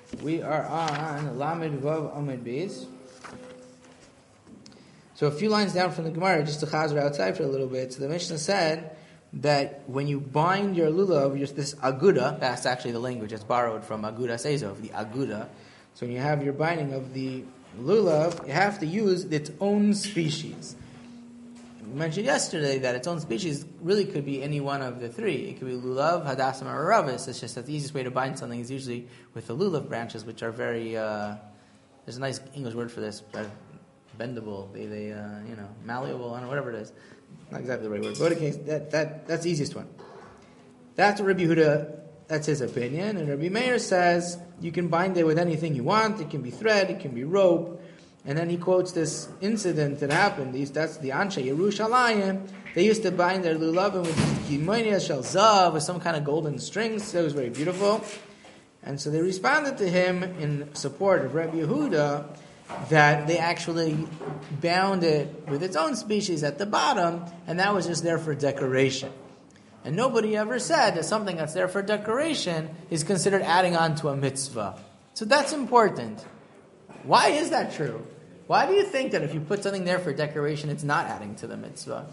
We are on Lamed Vav Amid Beis. So a few lines down from the Gemara, just to chazer outside for a little bit. So the Mishnah said that when you bind your lulav, this aguda, that's actually the language that's borrowed from Aguda Seizov, the aguda. So when you have your binding of the lulav, you have to use its own species. We mentioned yesterday that its own species really could be any one of the three. It could be lulav, hadassah, or ravis. It's just that the easiest way to bind something is usually with the lulav branches, which are very, there's a nice English word for this, bendable, they malleable, I don't know, whatever it is. Not exactly the right word. But in case, that's the easiest one. That's what Rabbi Yehuda, that's his opinion. And Rabbi Meir says you can bind it with anything you want. It can be thread, it can be rope. And then he quotes this incident that happened. That's the Anshe Yerushalayim. They used to bind their lulavim with gimonia shel zav, with some kind of golden strings. So it was very beautiful. And so they responded to him in support of Rabbi Yehuda that they actually bound it with its own species at the bottom, and that was just there for decoration. And nobody ever said that something that's there for decoration is considered adding on to a mitzvah. So that's important. Why is that true? Why do you think that if you put something there for decoration, it's not adding to the mitzvah?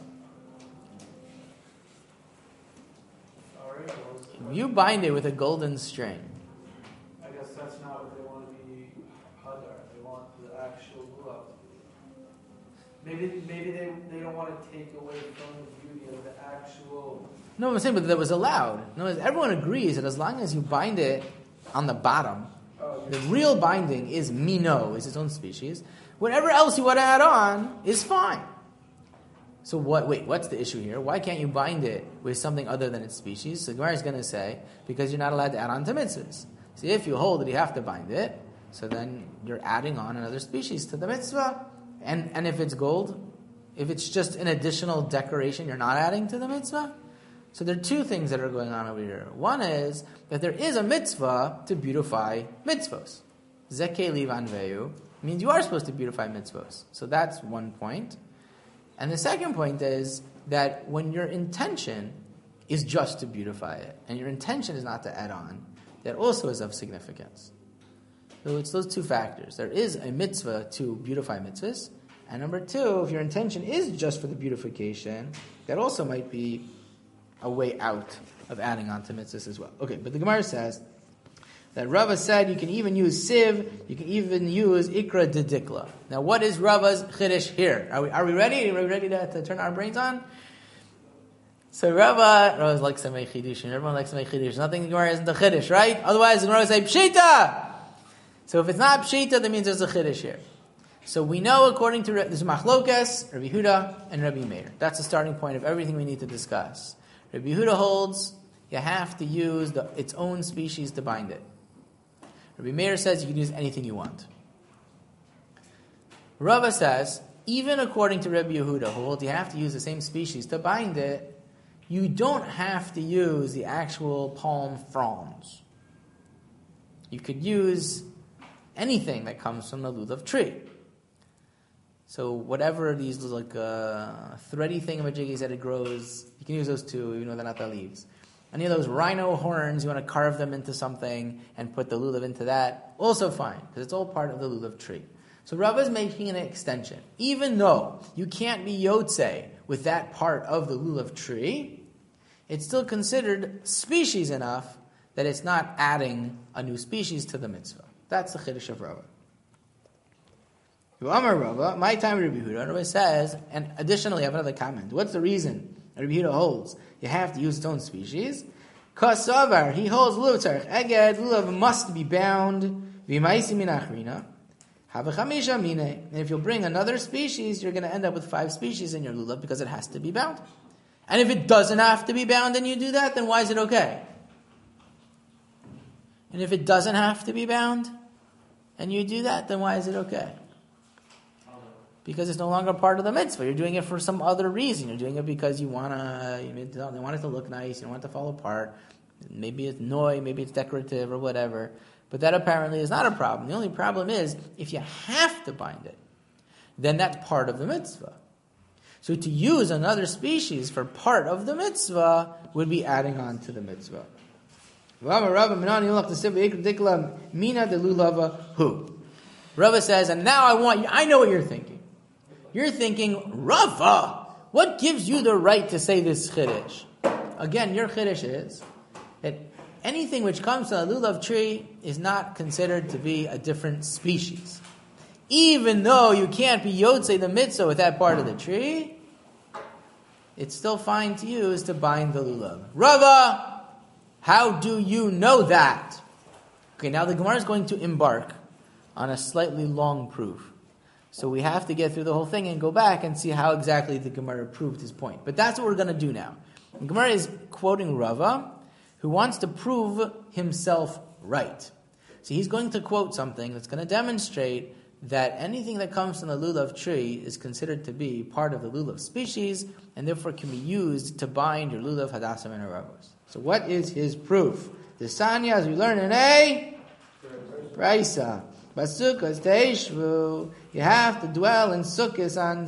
If you bind it with a golden string, I guess that's not what they want to be hadar. They want the actual glove. Maybe they don't want to take away from the beauty of the actual. No, I'm saying, but that was allowed. No, everyone agrees that as long as you bind it on the bottom, the real binding is mino, is its own species. Whatever else you want to add on is fine. So what's the issue here? Why can't you bind it with something other than its species? So Gemara is going to say, because you're not allowed to add on to mitzvahs. So if you hold that you have to bind it, so then you're adding on another species to the mitzvah. And if it's gold, if it's just an additional decoration, you're not adding to the mitzvah. So there are two things that are going on over here. One is that there is a mitzvah to beautify mitzvos. Zeke livan veyu means you are supposed to beautify mitzvos. So that's one point. And the second point is that when your intention is just to beautify it, and your intention is not to add on, that also is of significance. So it's those two factors. There is a mitzvah to beautify mitzvahs, and number two, if your intention is just for the beautification, that also might be a way out of adding on to mitzvahs as well. Okay, but the Gemara says that Rava said you can even use sieve, you can even use ikra didikla. Now, what is Rava's chiddush here? Are we ready? Are we ready to turn our brains on? So Rava likes to make chiddush, and everyone likes to make chiddush. Nothing in the Gemara isn't a chiddush, right? Otherwise, the Gemara would say pshita. So if it's not pshita, that means there's a chiddush here. So we know, according to this Machlokas, Rabbi Yehuda, and Rabbi Meir. That's the starting point of everything we need to discuss. Rabbi Yehuda holds you have to use its own species to bind it. Rabbi Meir says you can use anything you want. Rava says, even according to Rabbi Yehuda, who holds you have to use the same species to bind it, you don't have to use the actual palm fronds. You could use anything that comes from the lulav tree. So whatever these thready thingamajiggies that it grows, you can use those too, even though they're not the leaves. Any of those rhino horns, you want to carve them into something and put the lulav into that, also fine, because it's all part of the lulav tree. So Rava is making an extension. Even though you can't be yotze with that part of the lulav tree, it's still considered species enough that it's not adding a new species to the mitzvah. That's the chiddush of Rava. Amar Rava, my time Rabbi Yehuda, Rava says, and additionally I have another comment. What's the reason Rabbi Yehuda holds you have to use its own species? Kasavar, he holds lulav tzarich eged, lulav must be bound, v'maisi min achrina, havachamisha mine. And if you'll bring another species, you're going to end up with 5 species in your lulav because it has to be bound. And if it doesn't have to be bound and you do that, then why is it okay? And if it doesn't have to be bound and you do that, then why is it okay? Because it's no longer part of the mitzvah. You're doing it for some other reason. You're doing it because you want it to look nice. You don't want it to fall apart. Maybe it's noy, maybe it's decorative or whatever. But that apparently is not a problem. The only problem is if you have to bind it, then that's part of the mitzvah. So to use another species for part of the mitzvah would be adding on to the mitzvah. Rava says, and now I know what you're thinking. You're thinking, Rava, what gives you the right to say this chiddush? Again, your chiddush is that anything which comes from a lulav tree is not considered to be a different species. Even though you can't be yotzei the mitzvah with that part of the tree, it's still fine to use to bind the lulav. Rava, how do you know that? Okay, now the Gemara is going to embark on a slightly long proof. So we have to get through the whole thing and go back and see how exactly the Gemara proved his point. But that's what we're going to do now. The Gemara is quoting Rava, who wants to prove himself right. So he's going to quote something that's going to demonstrate that anything that comes from the lulav tree is considered to be part of the lulav species, and therefore can be used to bind your lulav hadassah and aravos. So what is his proof? The Sanya, as we learn in a Raisa. Basukas teishvu. You have to dwell in sukkahs on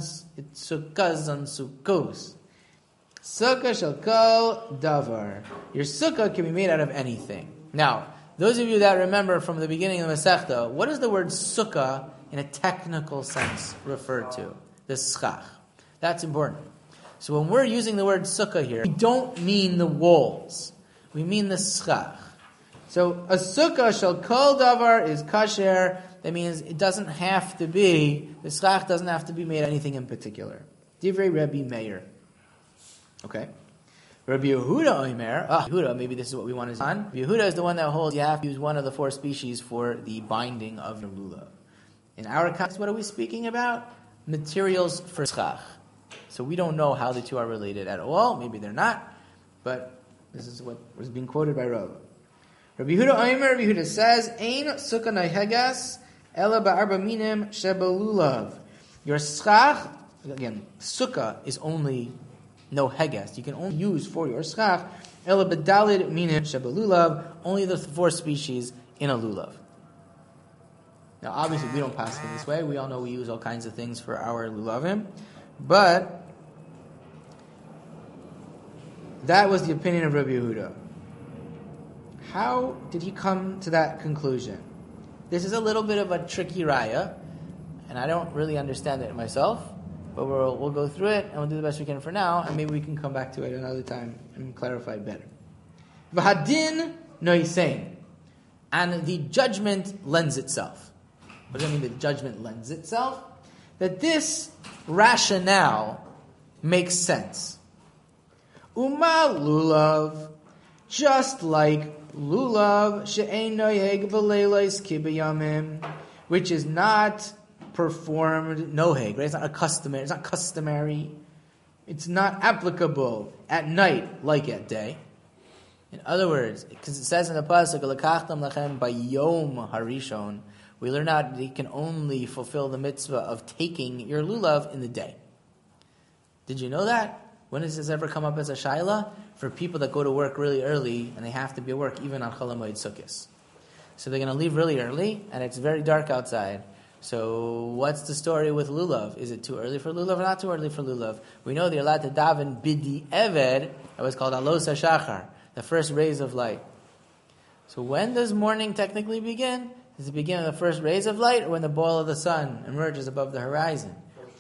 sukkos. Sukkah shall kol davar. Your sukkah can be made out of anything. Now, those of you that remember from the beginning of the Masechta, what does the word sukkah in a technical sense refer to? The schach. That's important. So when we're using the word sukkah here, we don't mean the walls. We mean the schach. So a sukkah shall kol davar is kasher. That means it doesn't have to be, the schach doesn't have to be made anything in particular. Divrei Rabbi Meir. Okay. Rabbi Yehuda Omer. Yehuda, maybe this is what we want to do. Rabbi Yehuda is the one that holds you have to use one of the four species for the binding of your lulav. In our context, what are we speaking about? Materials for schach. So we don't know how the two are related at all. Maybe they're not. But this is what was being quoted by Rav. Rabbi Yehuda Omer, Rabbi Yehuda says, Ein sukkah naihegas ela ba'arba minim shebelulav. Your schach, again, sukkah is only no heges. You can only use for your schach ela b'dalid minim shebelulav, only the four species in a lulav. Now, obviously, we don't pass it this way. We all know we use all kinds of things for our lulavim, but that was the opinion of Rabbi Yehuda. How did he come to that conclusion? This is a little bit of a tricky raya, and I don't really understand it myself, but we'll go through it, and we'll do the best we can for now, and maybe we can come back to it another time and clarify it better. V'hadin noisein, and the judgment lends itself. What does that mean, the judgment lends itself? That this rationale makes sense. Uma lulav, just like lulav she'ein noheg b'leilos kibayamim, which is not performed noheg, right? It's not customary. It's not applicable at night like at day. In other words, because it says in the pasuk, "Lekachtam lachem bayom harishon," we learn out that you can only fulfill the mitzvah of taking your lulav in the day. Did you know that? When does this ever come up as a shaila? For people that go to work really early and they have to be at work even on Chol HaMoed Sukkos. So they're going to leave really early and it's very dark outside. So what's the story with lulav? Is it too early for lulav or not too early for lulav? We know they're allowed to daven bidi eved, that was called alos hashachar, the first rays of light. So when does morning technically begin? Does it begin with the first rays of light or when the ball of the sun emerges above the horizon?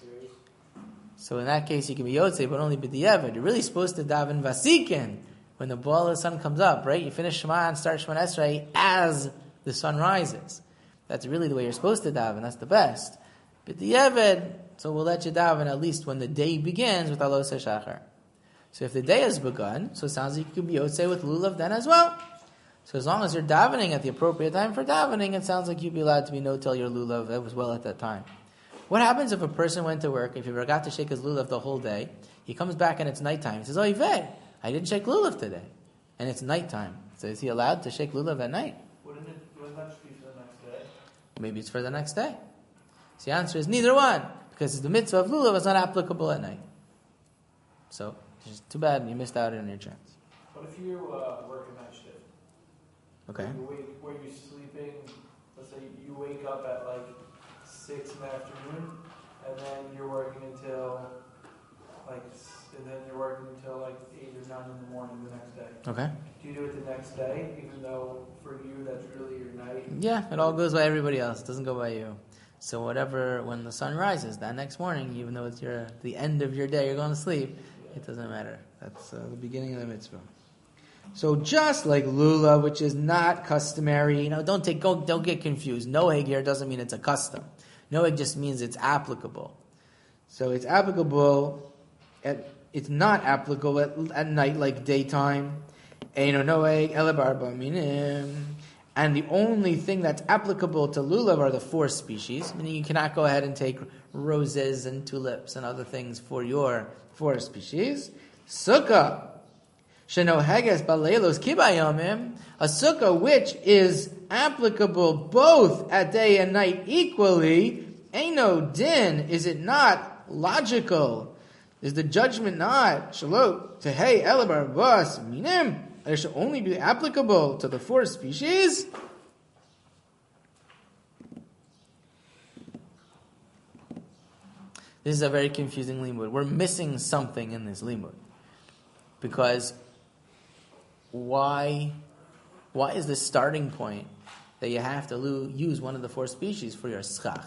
So in that case, you can be yotzei, but only b'diavad. You're really supposed to daven vasikin when the ball of the sun comes up, right? You finish Shema and start Shemon Esrei as the sun rises. That's really the way you're supposed to daven. That's the best. B'diavad, so we'll let you daven at least when the day begins with alos hashachar. So if the day has begun, so it sounds like you could be yotzei with lulav then as well. So as long as you're davening at the appropriate time for davening, it sounds like you'd be allowed to be no-tel your lulav as well at that time. What happens if a person went to work, if he forgot to shake his lulav the whole day, he comes back and it's nighttime, he says, "Oh, Yvette, I didn't shake lulav today." And it's nighttime. So is he allowed to shake lulav at night? Wouldn't that just be for the next day? Maybe it's for the next day. So the answer is neither one, because the mitzvah of lulav is not applicable at night. So, it's just too bad you missed out on your chance. What if you work a night shift? Okay. Were you sleeping, let's say you wake up at 6 in the afternoon, and then you're working until and then you're working until like 8 or 9 in the morning the next day. Okay. Do you do it the next day, even though for you that's really your night? Yeah, it all goes by everybody else. It doesn't go by you. So whatever, when the sun rises that next morning, even though it's the end of your day, you're going to sleep, it doesn't matter. That's the beginning of the mitzvah. So just like lulav, which is not customary, don't get confused. Noeg here doesn't mean it's a custom. Noeg just means it's applicable. So it's applicable. It's not applicable at night like daytime. Eino noeg ele b'arba minim. And the only thing that's applicable to lulav are the 4 species. Meaning you cannot go ahead and take roses and tulips and other things for your 4 species. Sukkah. Shenoheges baleilos kibayomim. A sukkah which is applicable both at day and night equally. Eino din. Is it not logical? Is the judgment not shalot tehei ele b'arba minim? It should only be applicable to the 4 species. This is a very confusing limud. We're missing something in this limud. Because why is the starting point that you have to use one of the 4 species for your schach?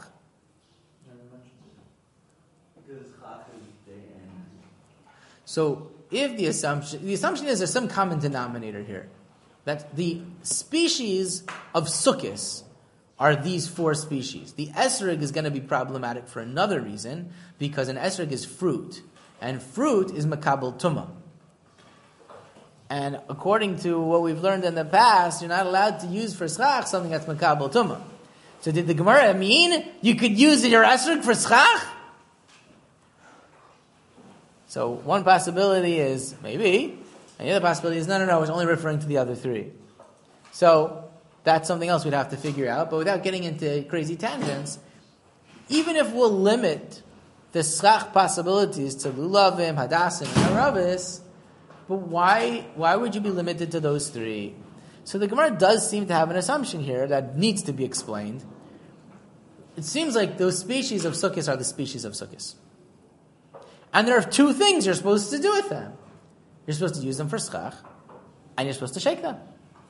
So, if the assumption is there's some common denominator here, that the species of sukkis are these 4 species. The esrog is going to be problematic for another reason, because an esrog is fruit, and fruit is makabel tumah. And according to what we've learned in the past, you're not allowed to use for schach something that's makabel tumah. So did the Gemara mean you could use your esrog for schach? So one possibility is maybe, and the other possibility is no, it's only referring to the other 3. So that's something else we'd have to figure out, but without getting into crazy tangents, even if we'll limit the schach possibilities to lulavim, hadassim, and haravis, but why would you be limited to those 3? So the Gemara does seem to have an assumption here that needs to be explained. It seems like those species of sukkis are the species of sukkis. And there are 2 things you're supposed to do with them. You're supposed to use them for schach, and you're supposed to shake them.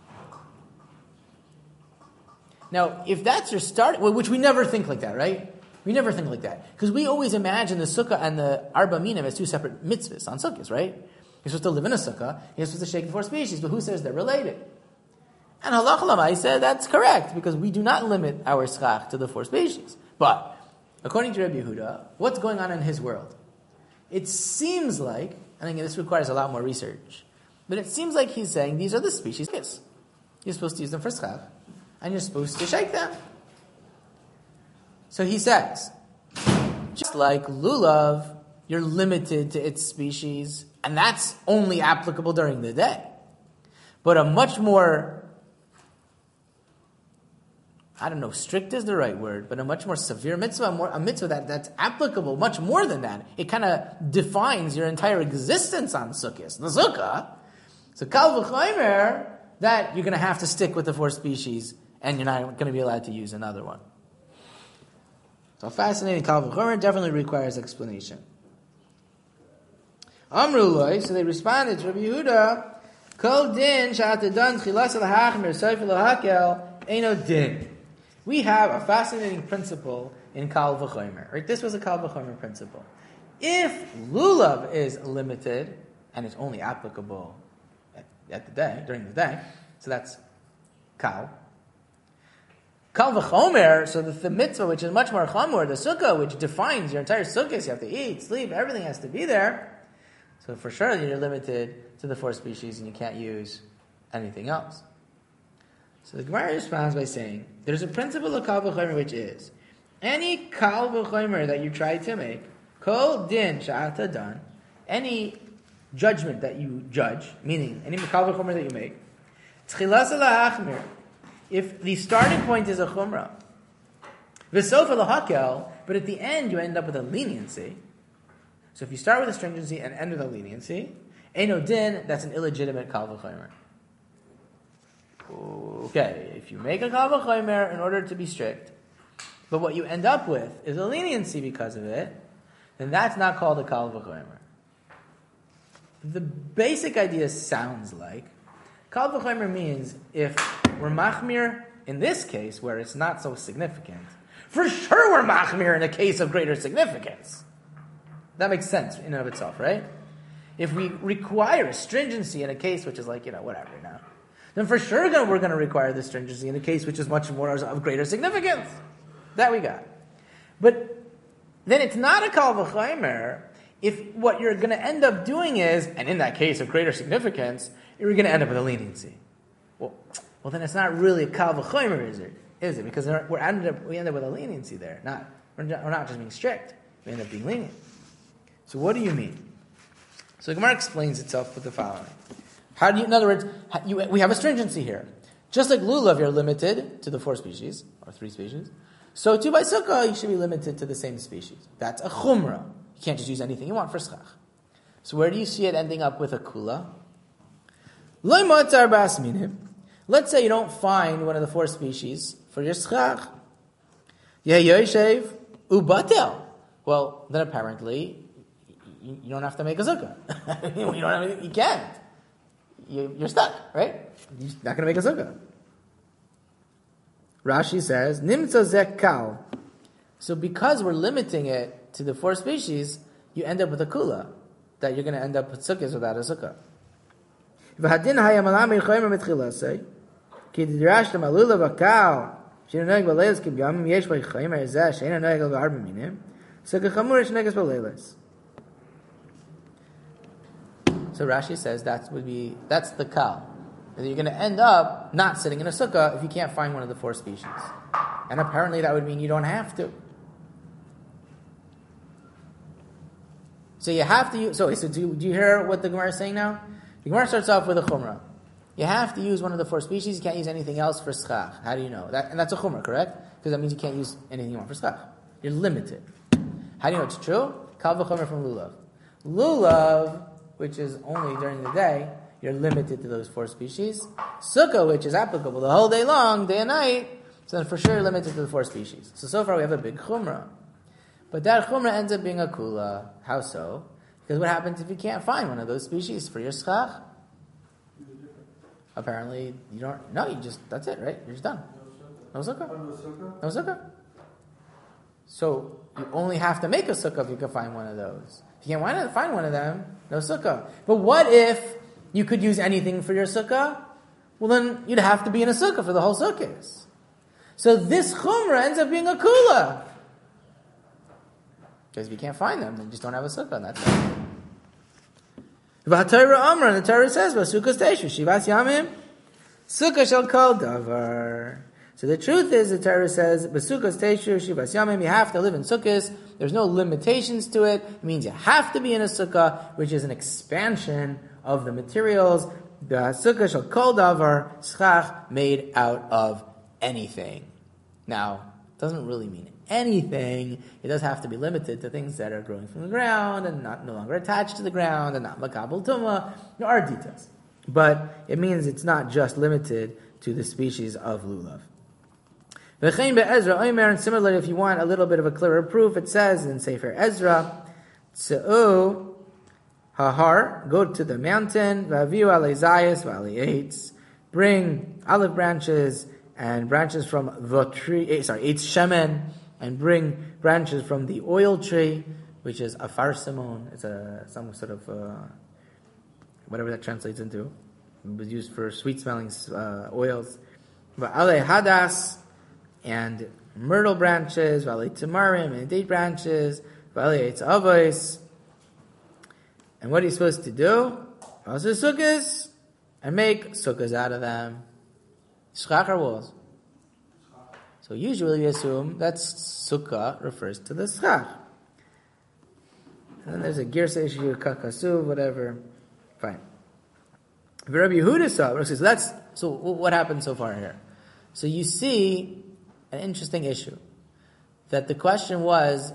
Now, if that's your start, which we never think like that, right? We never think like that. Because we always imagine the sukkah and the arba minim as 2 separate mitzvahs on sukkahs, right? You're supposed to live in a sukkah, you're supposed to shake the 4 species, but who says they're related? And halacha lamai said that's correct, because we do not limit our schach to the 4 species. But, according to Rabbi Yehuda, what's going on in his world? It seems like, and again this requires a lot more research, but it seems like he's saying these are the species. You're supposed to use them for schach, and you're supposed to shake them. So he says, just like lulav, you're limited to its species, and that's only applicable during the day. But a much more, strict is the right word, but a much more severe mitzvah, a mitzvah that's applicable much more than that. It kind of defines your entire existence on sukkahs. The sukkah. So kal v'chomer, that you're going to have to stick with the 4 species, and you're not going to be allowed to use another one. So fascinating. Kal v'chomer definitely requires explanation. Amruloi, so they responded to Rabbi Yehuda, kol din sha'atadan chilas al-hachmer soif al-hakel eino din. We have a fascinating principle in Kal V'chomer. Right? This was a Kal V'chomer principle. If lulav is limited, and it's only applicable at the day, during the day, so that's Kal. Kal V'chomer, so the mitzvah, which is much more chamor, the sukkah, which defines your entire sukkah, you have to eat, sleep, everything has to be there. So for sure you're limited to the 4 species and you can't use anything else. So the Gemara responds by saying, there's a principle of Kal V'chomer which is, any Kal V'chomer that you try to make, Kol din sha'ata dan, any judgment that you judge, meaning any Kal V'chomer that you make, Tchilas ala'achmir, if the starting point is a chumrah, V'sof ala'hakel, but at the end you end up with a leniency. So if you start with a stringency and end with a leniency, Eino din, that's an illegitimate Kal V'chomer. Okay, if you make a Kal V'chomer in order to be strict, but what you end up with is a leniency because of it, then that's not called a Kal V'chomer. The basic idea sounds like Kal v'chomer means if we're machmir in this case where it's not so significant, for sure we're machmir in a case of greater significance. That makes sense in and of itself, right? If we require stringency in a case which is like, whatever, then for sure we're going to require the stringency in a case which is much more of greater significance. That we got. But then it's not a kal v'chomer if what you're going to end up doing is, and in that case of greater significance, you're going to end up with a leniency. Well, then it's not really a kal v'chomer, is it? Because we end up with a leniency there. We're not just being strict. We end up being lenient. So what do you mean? So the Gemara explains itself with the following. In other words, we have a stringency here. Just like lulav, you're limited to the 4 species, or 3 species. So too by sukkah, you should be limited to the same species. That's a chumrah. You can't just use anything you want for schach. So where do you see it ending up with a kula? Let's say you don't find one of the 4 species for your schach. Ubatel. Well, then apparently you don't have to make a sukkah. You can't. You're stuck, right? You're not going to make a sukkah. Rashi says, Nimtza zek kal. So because we're limiting it to the 4 species, you end up with a kula, that you're going to end up with sukkahs without a sukkah. V'hadin hayamalam me'choymer mitchilasei, ki didrash l'malula v'kal, she'enu noeg b'leilas ki b'yamim yesh b'choymer zeh, she'enu noeg b'arba minim, sukkah chamur she'neges b'leilas. So Rashi says that's the kal. You're going to end up not sitting in a sukkah if you can't find one of the 4 species. And apparently that would mean you don't have to. So you have to use... So do you hear what the Gemara is saying now? The Gemara starts off with a chumrah. You have to use one of the 4 species. You can't use anything else for schach. How do you know? And that's a chumrah, correct? Because that means you can't use anything you want for schach. You're limited. How do you know it's true? Kal v'chomer from lulav. Lulav, which is only during the day, you're limited to those 4 species. Sukkah, which is applicable the whole day long, day and night, so then for sure you're limited to the 4 species. So far we have a big chumrah. But that chumrah ends up being a kula. How so? Because what happens if you can't find one of those species for your schach? Apparently you don't, that's it, right? You're just done. No sukkah. No sukkah. So you only have to make a sukkah if you can find one of those. If you can't find one of them, no sukkah. But what if you could use anything for your sukkah? Well, then you'd have to be in a sukkah for the whole sukkahs. So this chumrah ends up being a kula. Because if you can't find them, then you just don't have a sukkah, and that's it. V'haTorah Amar, and the Torah says, V'sukkos teishu, shivas yamim, sukkah shall kol davar. So the truth is, the Torah says, V'sukkos teishu, shivas yamim, you have to live in sukkahs. There's no limitations to it. It means you have to be in a sukkah, which is an expansion of the materials. The sukkah shall kol davar, schach, made out of anything. Now, it doesn't really mean anything. It does have to be limited to things that are growing from the ground and no longer attached to the ground and not makabel tumah. There are details. But it means it's not just limited to the species of lulav. V'chein be'ezra omer, and similarly, if you want a little bit of a clearer proof, it says in Sefer Ezra, Tze'u hahar, go to the mountain, v'aviu alei zayis v'alei eitz, bring olive branches and branches from the tree, eitz shemen, and bring branches from the oil tree, which is afar simon. It's some sort of whatever that translates into. It was used for sweet-smelling oils. V'alei hadas, and myrtle branches, v'alei tamarim, and date branches, v'alei eitz avos. And what are you supposed to do? Also sukkahs, and make sukkahs out of them. Schach or walls? So usually we assume that sukkah refers to the schach. And then there's a girsa issue, kakasuv, whatever. Fine. Rabbi Yehuda says, so what happened so far here? So you see an interesting issue. That the question was,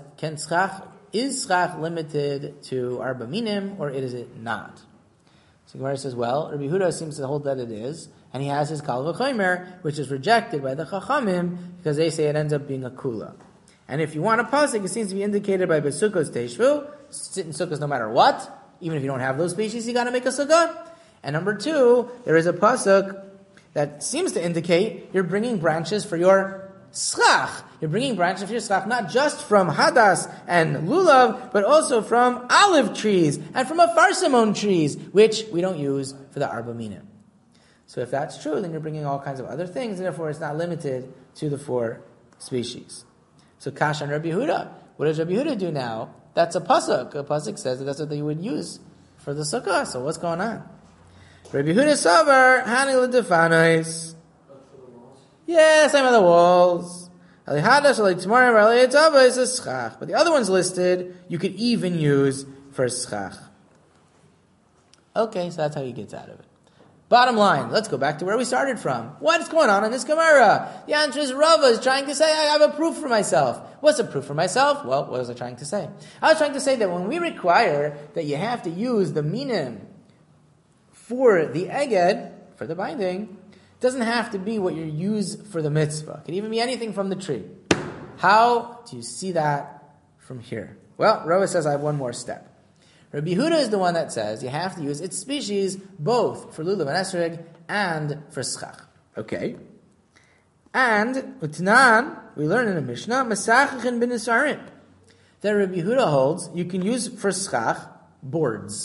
is schach limited to arba minim, or is it not? So Gemara says, well, Rabbi Yehuda seems to hold that it is, and he has his kal v'chomer, which is rejected by the chachamim, because they say it ends up being a kula. And if you want a pasuk, it seems to be indicated by besukkos teishvu, sit in sukkahs no matter what, Even if you don't have those species, you got to make a sukkah. And number two, there is a pasuk that seems to indicate you're bringing branches for your schach. You're bringing branches for your schach, not just from hadas and lulav, but also from olive trees and from afarsimon trees, which we don't use for the arba minim. So if that's true, then you're bringing all kinds of other things, and therefore it's not limited to the 4 species. So Kash and Rabbi Yehuda. What does Rabbi Yehuda do now? That's a pasuk. A pasuk says that that's what they would use for the sukkah. So what's going on? Rabbi Yehuda Savar, Hani L'Defanos. Yeah, same on the walls. But the other ones listed, you could even use for schach. Okay, so that's how he gets out of it. Bottom line, let's go back to where we started from. What's going on in this Gemara? The answer is Rava is trying to say, I have a proof for myself. What's a proof for myself? Well, what was I trying to say? I was trying to say that when we require that you have to use the minim for the eged, for the binding, it doesn't have to be what you use for the mitzvah. It can even be anything from the tree. How do you see that from here? Well, Rava says I have one more step. Rabbi Yehuda is the one that says you have to use its species both for lulav and esrog and for schach. Okay. And Utnan, we learn in the Mishnah, Mesachachin bin Isarim, that Rabbi Yehuda holds you can use for schach boards.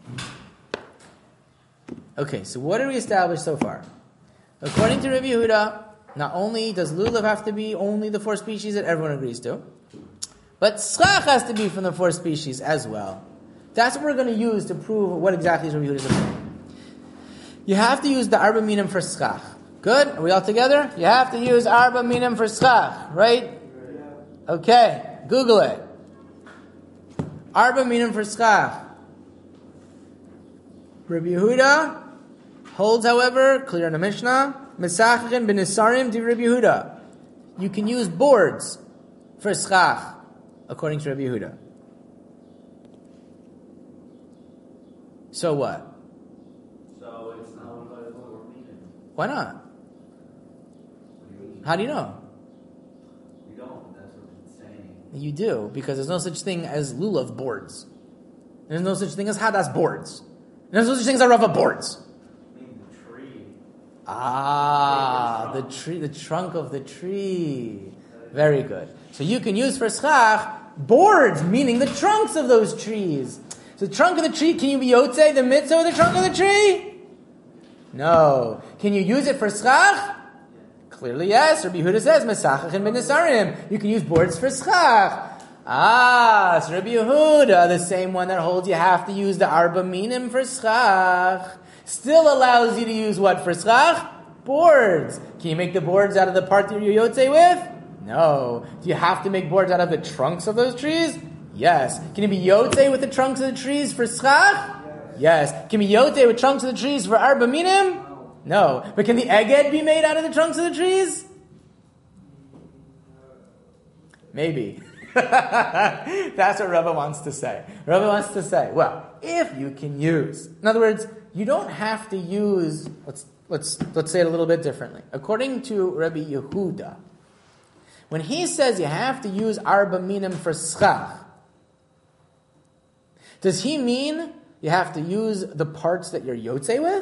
Okay, so what did we establish so far? According to Rabbi Yehuda, not only does lulav have to be only the 4 species that everyone agrees to, but schach has to be from the 4 species as well. That's what we're going to use to prove what exactly is Rabbi Yehuda's opinion. You have to use the arba minim for schach. Good? Are we all together? You have to use arba minim for schach, right? Okay, Google it. Arba minim for schach. Rabbi Yehuda holds, however, clear in the Mishnah, Mesachachin bin Isarim di Rabbi Yehuda. You can use boards for schach, according to Rabbi Yehuda. So what? So it's not or meaning. Why not? How do you know? We don't. That's what it's saying. You do, because there's no such thing as lulav boards. There's no such thing as hadas boards. There's no such thing as arava boards. I mean the tree. Ah, the tree, the trunk of the tree. Very good. So you can use for schach boards, meaning the trunks of those trees. So the trunk of the tree, can you be yotzei the mitzvah of the trunk of the tree? No. Can you use it for schach? Clearly yes. Rabbi Yehuda says, Mesachachin ben Isarim. You can use boards for schach. Ah, so Rabbi Yehuda, the same one that holds you have to use the arba minim for schach, still allows you to use what for schach? Boards. Can you make the boards out of the part that you're yotzei with? No. Do you have to make boards out of the trunks of those trees? Yes. Can you be yotzei with the trunks of the trees for schach? Yes. Can you be yotzei with trunks of the trees for arba minim? No. But can the eged be made out of the trunks of the trees? Maybe. That's what Rava wants to say. Rava wants to say, well, if you can use, in other words, you don't have to use, let's say it a little bit differently. According to Rabbi Yehuda, when he says you have to use arba minim for schach, does he mean you have to use the parts that you're yotzei with?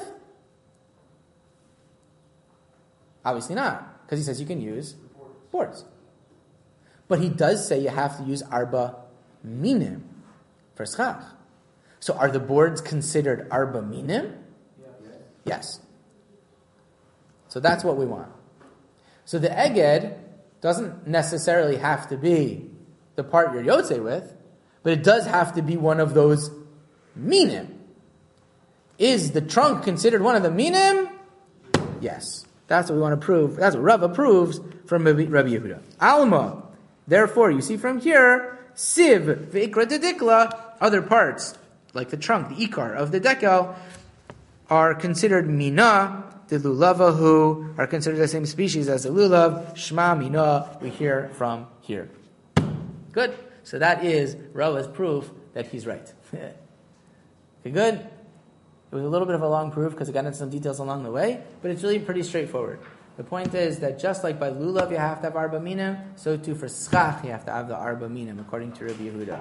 Obviously not, because he says you can use boards. But he does say you have to use arba minim for schach. So are the boards considered arba minim? Yes. So that's what we want. So the eged doesn't necessarily have to be the part you're yotzei with, but it does have to be one of those minim. Is the trunk considered one of the minim? Yes. That's what we want to prove. That's what Rava proves from Rabbi Yehuda. Alma. Therefore, you see from here, siv, ve'ikra dedikla, other parts, like the trunk, the ikar of the dekel, are considered mina, the lulavahu, are considered the same species as the lulav, shma, mina, we hear from here. Good. So that is Rava's proof that he's right. Okay, good. It was a little bit of a long proof because it got into some details along the way, but it's really pretty straightforward. The point is that just like by lulav you have to have arba minim, so too for schach you have to have the arba minim, according to Rabbi Yehuda.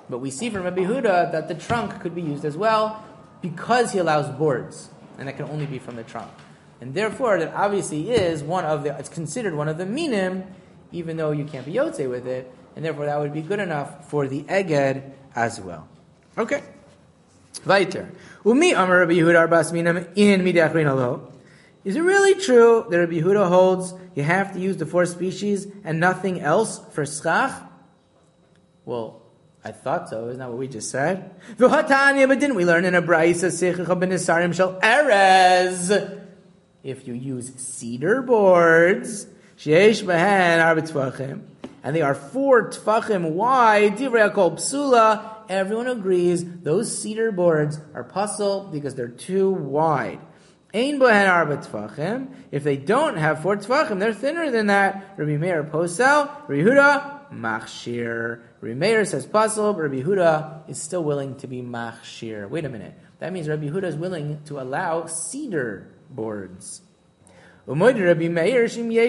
But we see from Rabbi Yehuda that the trunk could be used as well because he allows boards, and that can only be from the trunk. And therefore, that obviously is it's considered one of the minim, even though you can't be yotze with it, and therefore that would be good enough for the eged as well. Okay. Weiter. Umi Amar Rabbi Yehuda arbas minim in midei achrein alo. Is it really true that Rabbi Yehuda holds you have to use the 4 species and nothing else for schach? Well, I thought so. Isn't that what we just said? V'hatanya, but didn't we learn in a brayso seichecha b'nisarim shel erez? If you use cedar boards, sheish behen arba tfachim, and they are 4 tfachim wide, divrei hakol psula, everyone agrees those cedar boards are pasul because they're too wide. Ein bohen arba tfachim, if they don't have 4 tfachim, they're thinner than that. Rabbi Meir posel, Rabbi Yehuda machshir. Rabbi Meir says pasul, but Rabbi Yehuda is still willing to be machshir. Wait a minute. That means Rabbi Yehuda is willing to allow cedar boards. Rabbi Meir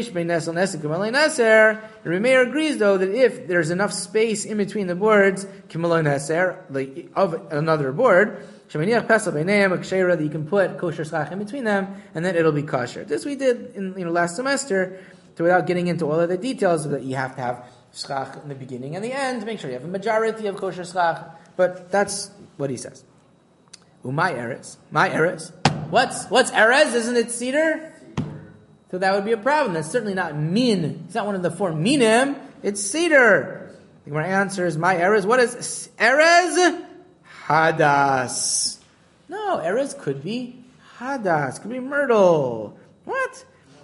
agrees though that if there's enough space in between the boards, of another board, that you can put kosher schach in between them, and then it'll be kosher. This we did in last semester, so without getting into all of the details, that you have to have schach in the beginning and the end to make sure you have a majority of kosher schach. But that's what he says. My erez. What's erez? Isn't it cedar? So that would be a problem. That's certainly not min. It's not one of the 4 minim. It's cedar. The Gemara answers, my erez. What is erez? Hadas. No, erez could be hadas. Could be myrtle. What?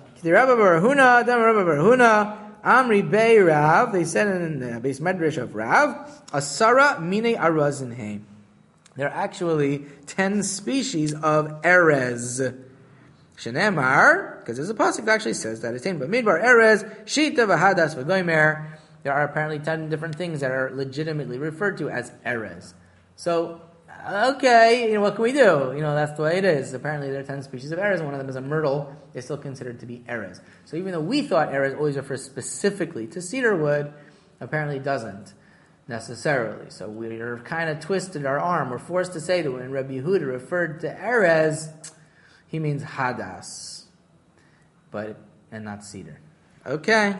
Amri Bey Rav. They said in the base medrash of Rav, Asara mine arazin. There are actually 10 species of erez. Shenemar, because there's a pasuk that actually says that it's in Bamidbar erez, shita v'hadas v'goymer. There are apparently 10 different things that are legitimately referred to as erez. So, okay, what can we do? That's the way it is. Apparently there are 10 species of erez, one of them is a myrtle. It's still considered to be erez. So even though we thought erez always refers specifically to cedar wood, apparently doesn't necessarily. So we're kind of twisted our arm. We're forced to say that when Rabbi Yehuda referred to erez, he means hadas, and not cedar. Okay,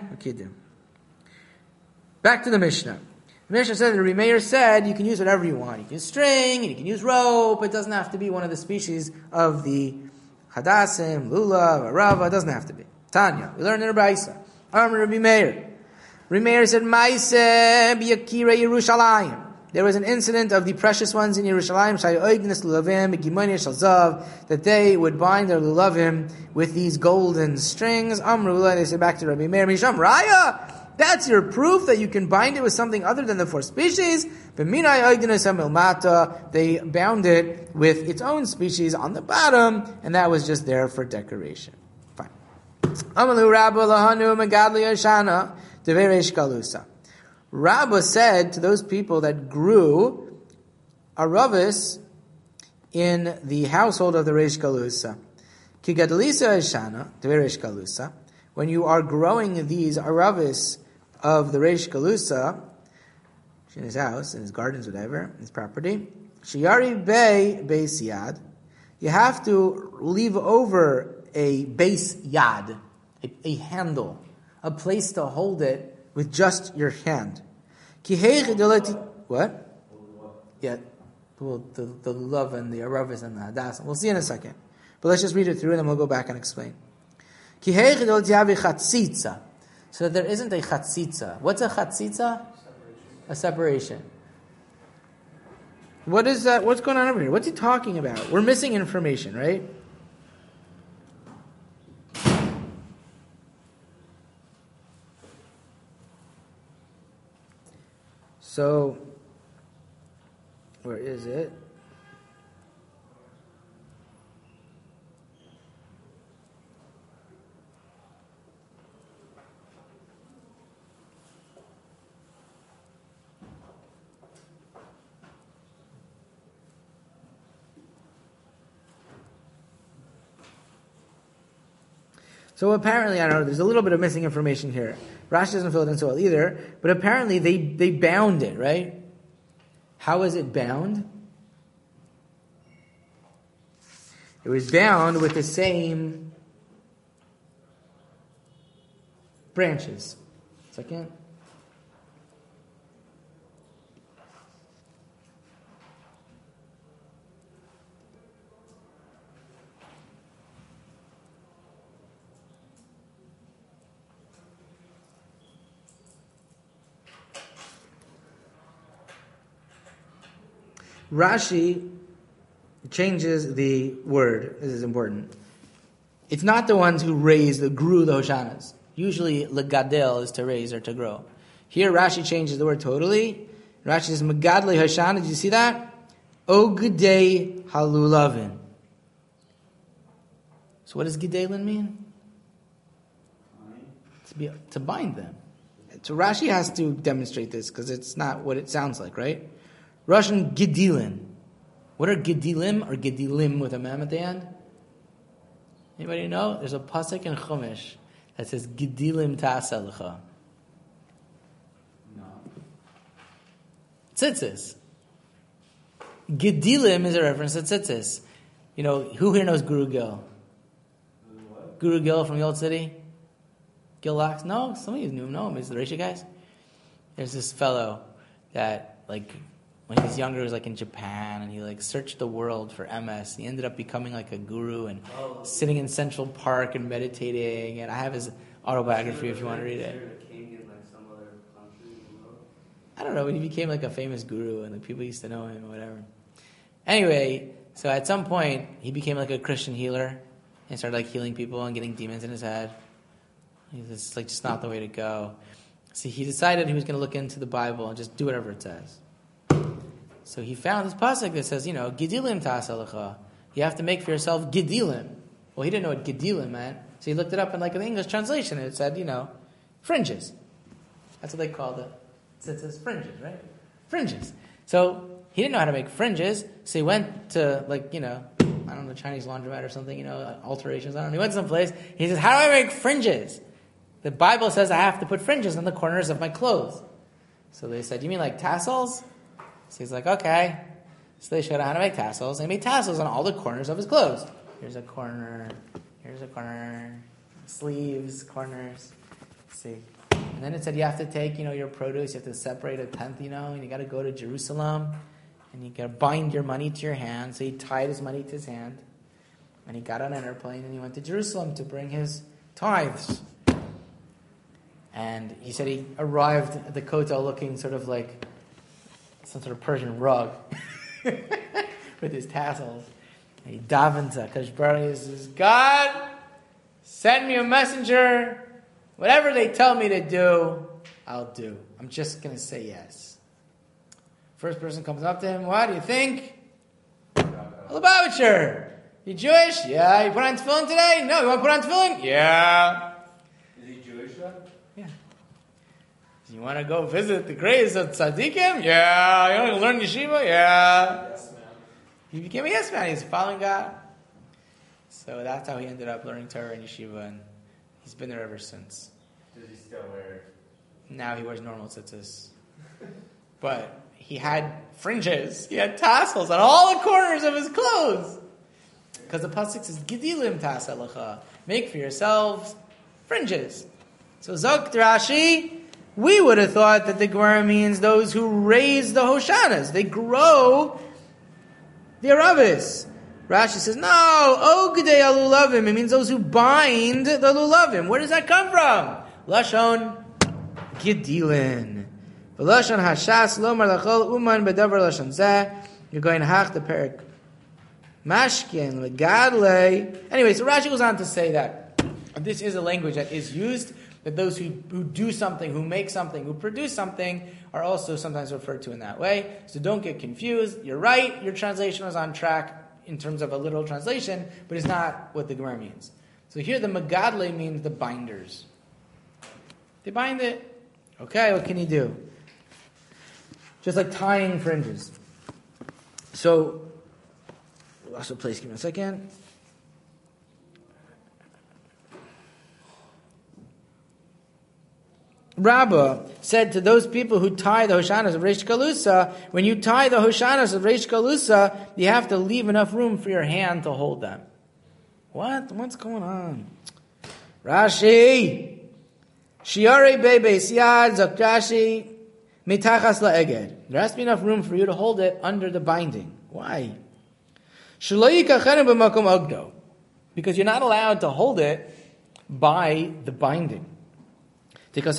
back to the Mishnah. The Mishnah said that Rabbi Meir said you can use whatever you want. You can use string, and you can use rope. It doesn't have to be one of the species of the hadasim, lulav, arava. It doesn't have to be. Tanya, we learned in Rabbi Rabbi Meir. Rabbi Meir said, Maise b'yakirei Yerushalayim. There was an incident of the precious ones in Yerushalayim, that they would bind their lulavim with these golden strings. Amrullah, they said back to Rabbi Meir, Misham Raya, that's your proof that you can bind it with something other than the 4 species. They bound it with its own species on the bottom, and that was just there for decoration. Fine. Rabbah said to those people that grew aravis in the household of the Reish Galusa, Ki gadlisa eshana, the Reish Galusa, when you are growing these aravis of the Reish Galusa, in his house, in his gardens, whatever, his property, Shiyari Bey Beis Yad, you have to leave over a base yad, a handle, a place to hold it with just your hand. What? Yeah, well, the love and the aravis and the hadas. We'll see in a second. But let's just read it through and then we'll go back and explain. So that there isn't a chatzitza. What's a chatzitza? A separation. What is that? What's going on over here? What's he talking about? We're missing information, right? So, where is it? So apparently, I don't know, there's a little bit of missing information here. Rashi doesn't fill it in so well either, but apparently they bound it, right? How was it bound? It was bound with the same branches. Second. Rashi changes the word. This is important. It's not the ones who grew the Hoshanas. Usually, legadel is to raise or to grow. Here, Rashi changes the word totally. Rashi says, Megadle Hoshana. Did you see that? Ogdei halulavin. So what does gedelin mean? To bind them. So Rashi has to demonstrate this because it's not what it sounds like, right? Russian gedilin. What are gedilim or gedilim with a mem at the end? Anybody know? There's a pasuk in Chumash that says gedilim ta'aselecha. No. Tzitzis. Gedilim is a reference to tzitzis. You know, who here knows Guru Gil? What? Guru Gil from the Old City? Gil Locks? No? Some of you know him. He's the Reisha guys. There's this fellow that, like, when he was younger, he was like in Japan, and he like searched the world for MS. He ended up becoming like a guru and sitting in Central Park and meditating. And I have his autobiography if you want to read it. I don't know, but he became like a famous guru, and like people used to know him or whatever. Anyway, so at some point, he became like a Christian healer and started like healing people and getting demons in his head. It's like just not the way to go. So he decided he was going to look into the Bible and just do whatever it says. So he found this pasuk that says, Gedilim ta'aselecha. You have to make for yourself Gedilim. Well, he didn't know what Gedilim meant, so he looked it up in like an English translation, and it said, fringes. That's what they called it. It says fringes, right? Fringes. So he didn't know how to make fringes, so he went to Chinese laundromat or something, alterations. I don't know. He went someplace. He says, "How do I make fringes? The Bible says I have to put fringes on the corners of my clothes." So they said, "You mean like tassels?" So he's like, okay. So they showed him how to make tassels. And he made tassels on all the corners of his clothes. Here's a corner, sleeves, corners. See. And then it said you have to take, your produce, you have to separate a tenth, and you got to go to Jerusalem. And you got to bind your money to your hand. So he tied his money to his hand. And he got on an airplane and he went to Jerusalem to bring his tithes. And he said he arrived at the Kotel looking sort of like some sort of Persian rug with his tassels. And he davened to Kadosh Baruch Hu. He says, God, send me a messenger. Whatever they tell me to do, I'll do. I'm just going to say yes. First person comes up to him. What do you think? Lubavitcher. You Jewish? Yeah. You put on tefillin today? No. You want to put on tefillin? Yeah. Is he Jewish then? Yeah. You want to go visit the graves of tzaddikim? Yeah. You want to learn yeshiva? Yeah. Yes, man. He became a yes man. He's following God. So that's how he ended up learning Torah and yeshiva, and he's been there ever since. Does he still wear? Now he wears normal tzitzis. But he had fringes. He had tassels on all the corners of his clothes. Because the pasuk says, Gedilim ta'aselecha. Make for yourselves fringes. So Zok Rashi, we would have thought that the Gemara means those who raise the Hoshanas. They grow the Aravis. Rashi says, no, Ogdei alulavim. It means those who bind the lulavim. Where does that come from? Lashon Gedilin. V'lashon hashas lomar lachol uman bedavar lashon zeh. You're going to hach the perik. Mashkin legadle. Anyway, so Rashi goes on to say that this is a language that is used, that those who do something, who make something, who produce something, are also sometimes referred to in that way. So don't get confused. You're right, your translation was on track in terms of a literal translation, but it's not what the Gemara means. So here the Megadle means the binders. They bind it. Okay, what can you do? Just like tying fringes. So, we lost a place, give me a second. Rabbah said to those people who tie the Hoshanas of Reish Galusa, when you tie the Hoshanas of Reish Galusa, you have to leave enough room for your hand to hold them. What? What's going on? Rashi. Shiare bebe siyad zakashi mitachas la'eged. There has to be enough room for you to hold it under the binding. Why? Because you're not allowed to hold it by the binding. Because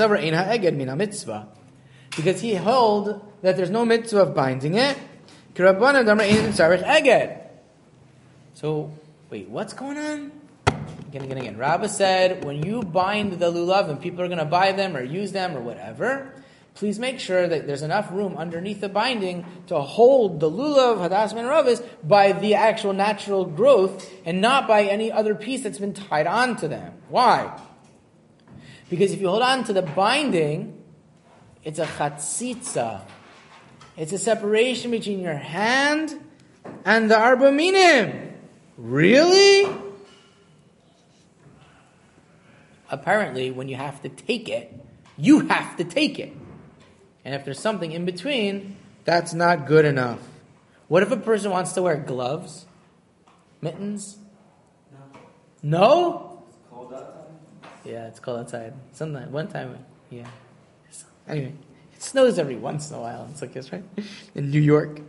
he held that there's no mitzvah of binding it. So, wait, what's going on? Again. Rabbah said, when you bind the lulav and people are going to buy them or use them or whatever, please make sure that there's enough room underneath the binding to hold the lulav, hadas and ravis by the actual natural growth and not by any other piece that's been tied onto them. Why? Because if you hold on to the binding, it's a chatzitza. It's a separation between your hand and the arba minim. Really? Apparently, when you have to take it, you have to take it. And if there's something in between, that's not good enough. What if a person wants to wear gloves? Mittens? No? It's cold outside? Yeah, it's cold outside. One time, yeah. Anyway, it snows every once in a while. It's like this, right? In New York.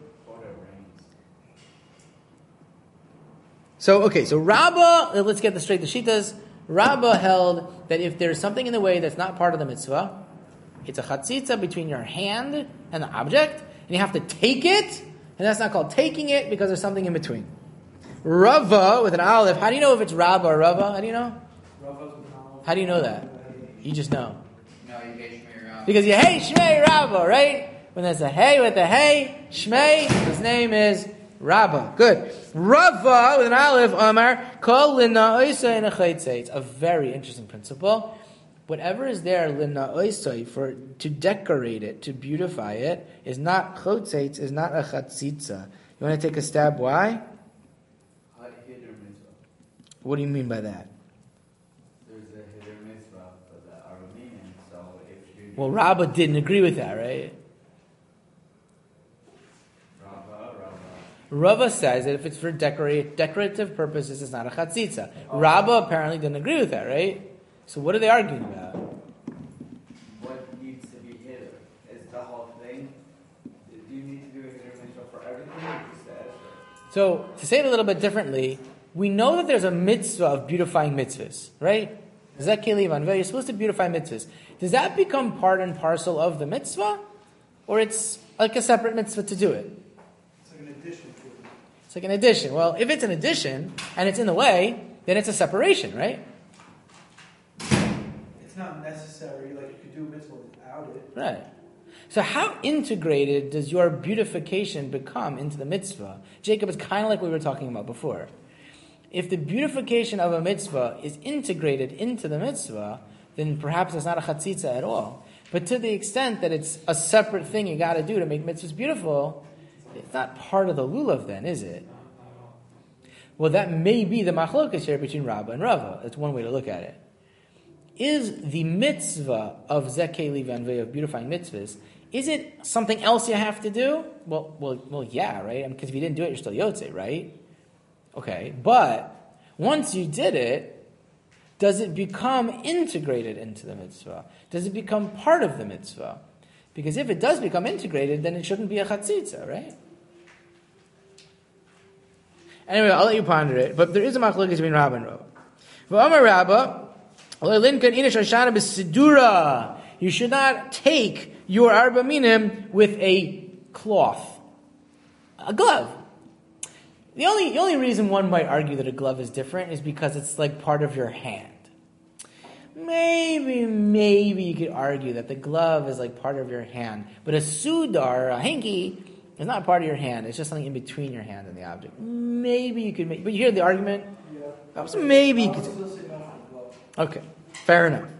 So Rabbah, let's get this straight. The Shitas, Rabbah held that if there's something in the way that's not part of the mitzvah, it's a chatzitza between your hand and the object, and you have to take it, and that's not called taking it because there's something in between. Rava with an aleph. How do you know if it's Rabbah or Rava? How do you know? How do you know that? You just know. No, you hate Shmei Rabbah. Because you hate Shmei Rabbah, right? When there's a hey with a hey, Shmei, his name is Rabbah. Good. Rava with an aleph, Amar, kol lina oisay and a chaytzay. It's a very interesting principle. Whatever is there, lina oisay, for to decorate it, to beautify it, is not chotzeitz, is not a chatzitza. You want to take a stab? Why? What do you mean by that? There's a hiddur mitzvah for the Aramean, so if you... Well, Rabbah didn't agree with that, right? Rava says that if it's for decorative purposes, it's not a chatzitza. Rabbah apparently didn't agree with that, right? So what are they arguing about? What needs to be hidden? Is the whole thing? Do you need to do a hiddur mitzvah for everything you said? So, to say it a little bit differently, we know that there's a mitzvah of beautifying mitzvahs, right? You're supposed to beautify mitzvahs. Does that become part and parcel of the mitzvah? Or it's like a separate mitzvah to do it? It's like an addition to it. It's like an addition. Well, if it's an addition and it's in the way, then it's a separation, right? It's not necessary, like you could do a mitzvah without it. Right. So how integrated does your beautification become into the mitzvah? Jacob, it's kind of like we were talking about before. If the beautification of a mitzvah is integrated into the mitzvah, then perhaps it's not a chatzitza at all. But to the extent that it's a separate thing you got to do to make mitzvahs beautiful, it's not part of the lulav then, is it? Well, that may be the machlokas here between Rabbah and Rava. That's one way to look at it. Is the mitzvah of Zekei Livanvei, of beautifying mitzvahs, is it something else you have to do? Well, yeah, right? Because if you didn't do it, you're still yotze, right? Okay, but once you did it, does it become integrated into the mitzvah? Does it become part of the mitzvah? Because if it does become integrated, then it shouldn't be a chatzitza, right? Anyway, I'll let you ponder it, but there is a machlokes between Rabbah and Rava. V'amar Rabbah, you should not take your arba minim with a cloth, a glove. The only reason one might argue that a glove is different is because it's like part of your hand. Maybe you could argue that the glove is like part of your hand, but a sudar, a hanky, is not part of your hand. It's just something in between your hand and the object. Maybe you could make, but you hear the argument? Yeah. So maybe you could. Okay, fair enough.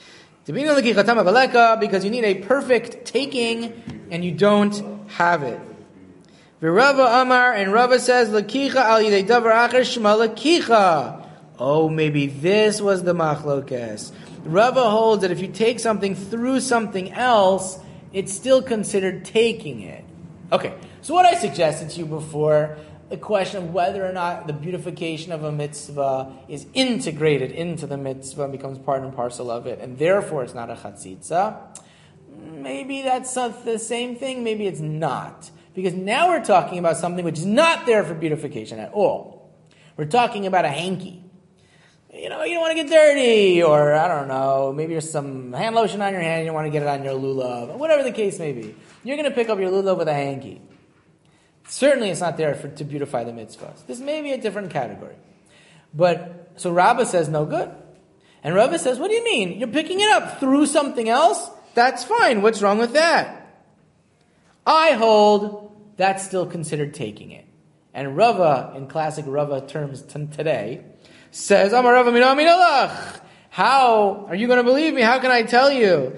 Because you need a perfect taking and you don't have it. Rava Amar, and Rava says, Lakicha al yidei davar acher shema lakicha. Oh, maybe this was the machlokes. Rava holds that if you take something through something else, it's still considered taking it. Okay, so what I suggested to you before, the question of whether or not the beautification of a mitzvah is integrated into the mitzvah and becomes part and parcel of it, and therefore it's not a chatzitza. Maybe that's the same thing, maybe it's not. Because now we're talking about something which is not there for beautification at all. We're talking about a hanky. You don't want to get dirty, or I don't know, maybe there's some hand lotion on your hand, you don't want to get it on your lulav, whatever the case may be. You're going to pick up your lulav with a hanky. Certainly it's not there to beautify the mitzvahs. This may be a different category. So Rabbah says no good. And Rabbah says, what do you mean? You're picking it up through something else? That's fine. What's wrong with that? I hold that's still considered taking it. And Rava, in classic Rava terms today, says, Amar Rava min aminalach. How are you going to believe me? How can I tell you?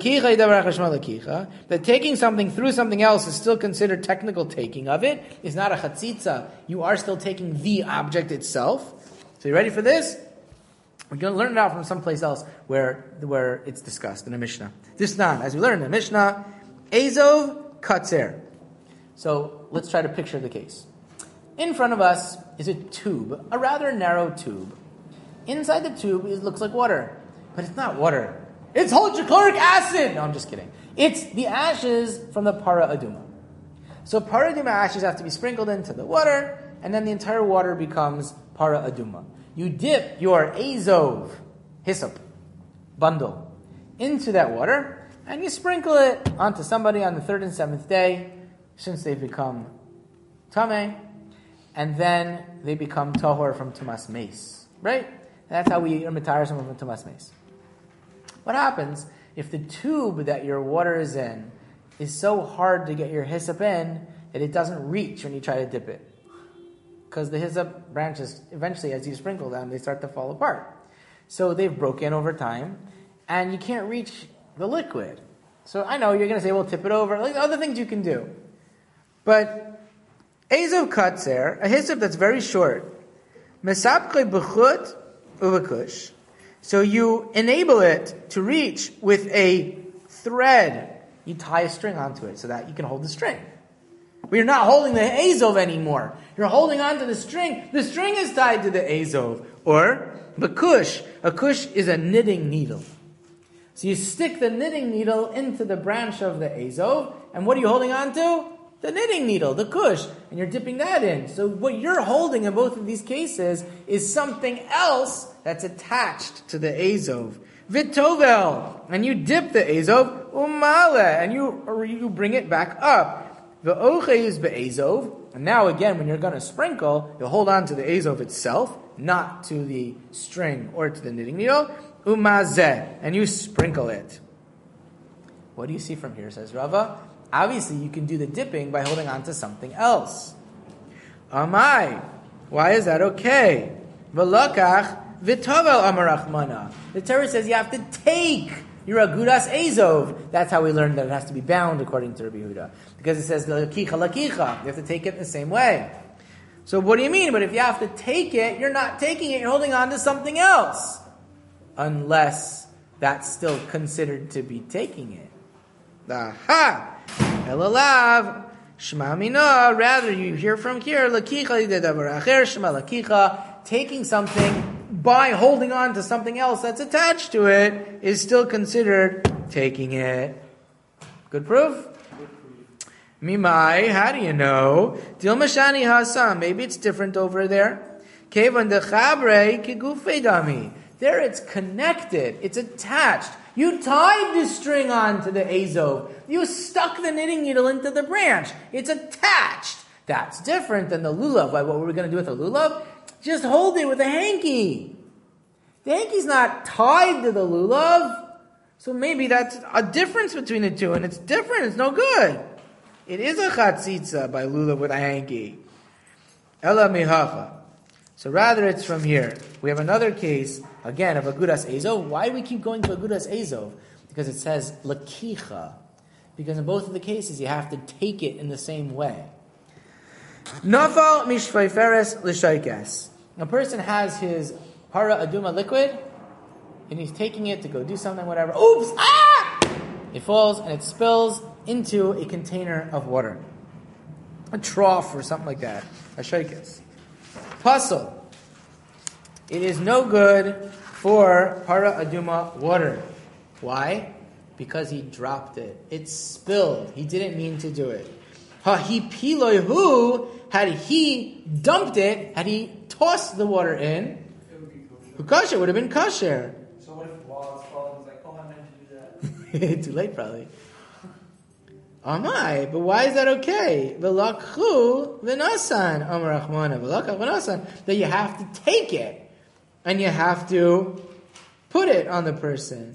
That taking something through something else is still considered technical taking of it. It's not a chatzitza. You are still taking the object itself. So you ready for this? We're going to learn it out from someplace else where it's discussed in the Mishnah. This time, as we learn in the Mishnah, Ezov Katzer. So let's try to picture the case. In front of us is a tube, a rather narrow tube. Inside the tube, it looks like water. But it's not water. It's hydrochloric acid! No, I'm just kidding. It's the ashes from the para aduma. So para aduma ashes have to be sprinkled into the water, and then the entire water becomes para aduma. You dip your azov, hyssop, bundle, into that water, and you sprinkle it onto somebody on the third and seventh day, since they've become tameh, and then they become tahor from tumas meis. Right? That's how we retire someone from tumas meis. What happens if the tube that your water is in is so hard to get your hyssop in that it doesn't reach when you try to dip it? Because the hyssop branches, eventually as you sprinkle them, they start to fall apart. So they've broken over time, and you can't reach the liquid. So I know you're going to say, well, tip it over, like other things you can do. But Ezov Katzer, a hyssop that's very short, Mesapkei b'chut uvakush. So you enable it to reach with a thread. You tie a string onto it so that you can hold the string. But you're not holding the Azov anymore. You're holding onto the string. The string is tied to the Azov. Or bakush. A kush is a knitting needle. So you stick the knitting needle into the branch of the Azov, and what are you holding on to? The knitting needle, the kush, and you're dipping that in. So what you're holding in both of these cases is something else that's attached to the Azov. Vitovel, and you dip the Azov, umale, and you bring it back up. V'oche is be'azov, and now again, when you're going to sprinkle, you'll hold on to the Azov itself, not to the string or to the knitting needle. Umazeh, and you sprinkle it. What do you see from here, says Rava? Obviously, you can do the dipping by holding on to something else. Amai, why is that okay? V'lakach v'tovel amarachmana. The Torah says you have to take your agudas azov. That's how we learned that it has to be bound according to Rabbi Yehuda. Because it says lakicha lakicha. You have to take it the same way. So what do you mean? But if you have to take it, you're not taking it, you're holding on to something else. Unless that's still considered to be taking it. Aha! Elalav, Shema Mina, rather you hear from here, Lakicha Yidedavar Acher, Shema Lakicha, taking something by holding on to something else that's attached to it is still considered taking it. Good proof? Mimai, how do you know? Dilmashani Hasam, maybe it's different over there. Kevan Dechabre Kigufe Dami. There it's connected, it's attached. You tied the string onto the Azov. You stuck the knitting needle into the branch. It's attached. That's different than the lulav. Like what we're going to do with the lulav? Just hold it with a hanky. The hanky's not tied to the lulav. So maybe that's a difference between the two. And it's different. It's no good. It is a chatzitza by lulav with a hanky. Ela mihacha. So rather it's from here. We have another case, again, of Agudas Azov. Why do we keep going to Agudas Azov? Because it says Lakicha. Because in both of the cases, you have to take it in the same way. Nafal mishvayferes l'shaykes. A person has his para aduma liquid, and he's taking it to go do something, whatever. Oops! Ah! It falls and it spills into a container of water. A trough or something like that. A shaykhis. Puzzle. It is no good for para aduma water. Why? Because he dropped it. It spilled. He didn't mean to do it. Hahi piloihu, had he dumped it, had he tossed the water in, kosher would have been kosher. So what if while it's falling, he's like, oh, I meant to do that? Too late, probably. Amai, but why is that okay? V'lakhu v'nasan, Amar Rachmana, v'lakach v'nasan, that you have to take it, and you have to put it on the person.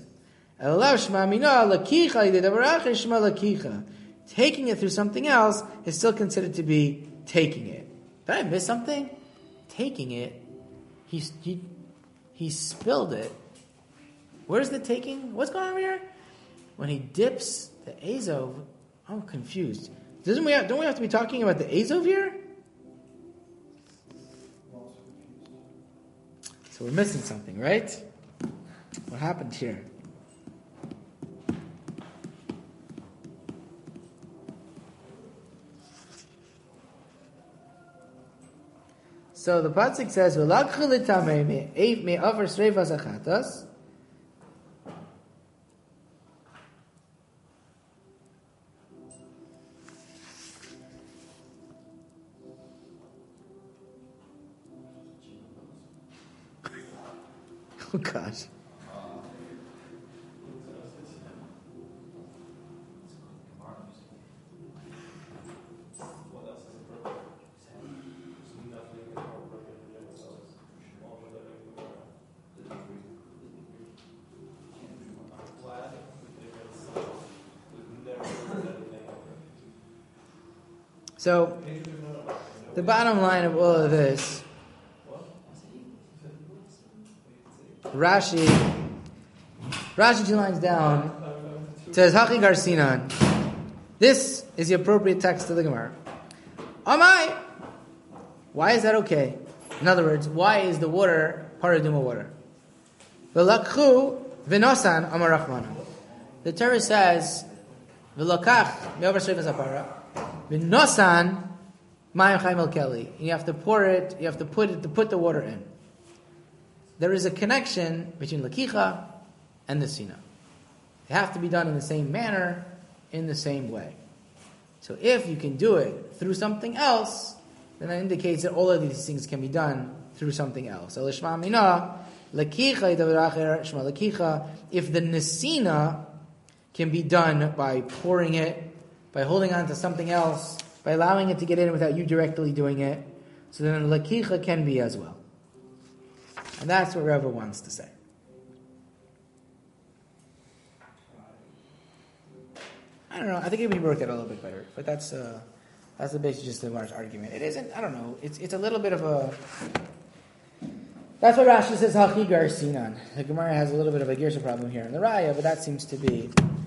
Taking it through something else is still considered to be taking it. Did I miss something? Taking it, he spilled it. Where's the taking? What's going on here? When he dips the azov, I'm confused. Don't we have to be talking about the azov here? So we're missing something, right? What happened here? So the pasuk says, "V'lakchu l'tamei me'avar sreivas achatas." Oh gosh. So, the bottom line of all of this, Rashi 2 lines down, says, Hachi Garsinan. This is the appropriate text of the Gemara. Amai! Why is that okay? In other words, why is the water paraduma water? V'lakchu v'nosan Amar Rachmana. The Torah says, V'lakach me'over shreivas apara. V'nosan mayim chaim el keli. You have to pour it, you have to put the water in. There is a connection between lakicha and the sina. They have to be done in the same manner, in the same way. So if you can do it through something else, then that indicates that all of these things can be done through something else. If the nesina can be done by pouring it, by holding on to something else, by allowing it to get in without you directly doing it, so then lakicha can be as well. And that's what Rava wants to say. I don't know. I think it would work out a little bit better, but that's the basis just of the Gemara's argument. It isn't. I don't know. It's a little bit of a. That's what Rashi says. Hachi gar sinan. The Gemara has a little bit of a girsa problem here in the Raya, but that seems to be